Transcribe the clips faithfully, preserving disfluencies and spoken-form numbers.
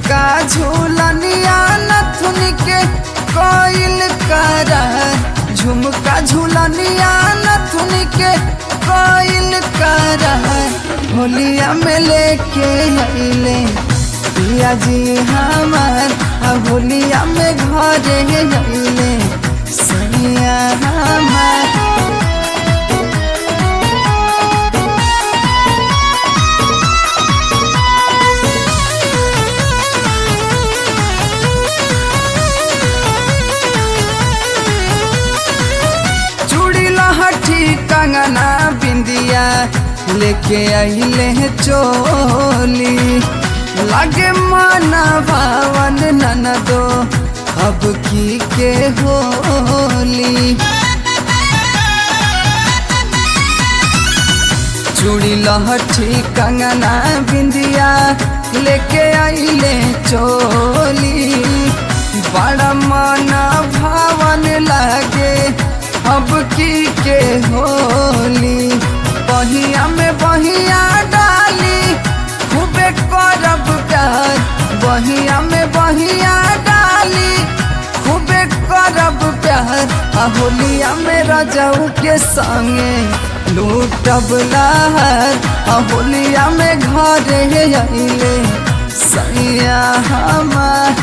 झुमका झूलनिया नथुन के कोइल करार, झुमका झूलनिया नथुन के कोइल करार। होलिया में लेके अइले पिया जी हमार, होलिया में घरे अइले सैया हमार। कंगना बिंदिया लेके अइले चोली, लगे माना भावन ननदो अब की के होली। चूड़ी लहठी कंगना बिंदिया लेके अइले चोली, बड़ा माना भावन लगे अब की के होली। बहिया में बहिया डाली खूबे करब प्यार, बहिया में बहिया डाली खूबे करब प्यार। होलिया में रजाऊ के संगे लूटब लहर, होलिया में घरे अइले सैया हमार।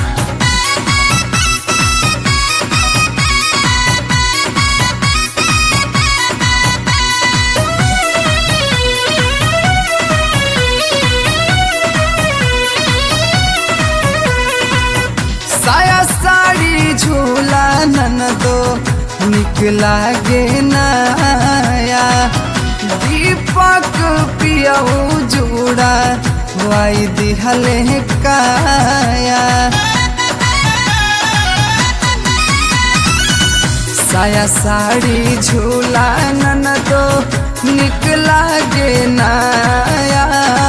साया साड़ी झूला ननदो निक लागे नया, दीपक पियऊ जोड़ा वाई दिहले काया। साया साड़ी झूला ननदो निक लागे नया,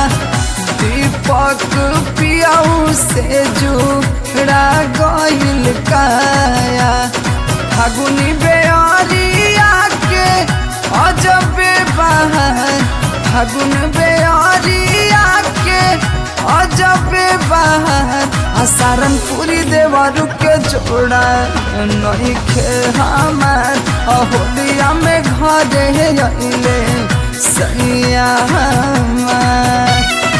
दीपक पियऊ से जुड़ा गइल काया। फागुनी बेअरिया के अजबे बहार, फागुन बेअरिया के अजबे बहार। सारनपुरी देवरू के जोड़ा नइखे हमार, होलिया में घरे अइले सैया हमार।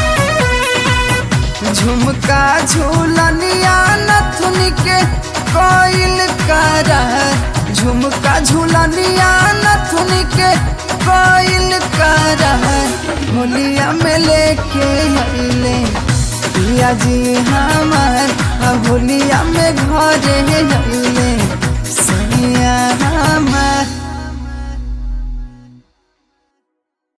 झुमका झूलनिया नथुन के कोइल करार, झुमका झूलनिया नथुन के कोइल करार। होलिया में लेके अइले पिया जी हमार, होलिया में घरे अइले